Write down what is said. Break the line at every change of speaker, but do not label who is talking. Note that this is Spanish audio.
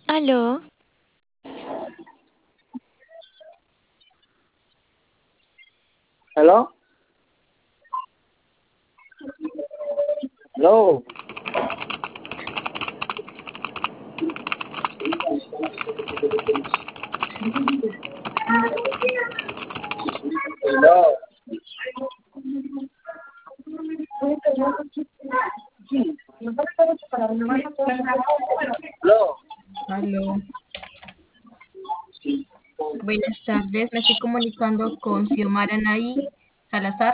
Aló,
¿Hello? ¿Hello? ¿Hello? ¿Hello?
Aló, buenas tardes. Me estoy comunicando con Xiomara Anaí Salazar.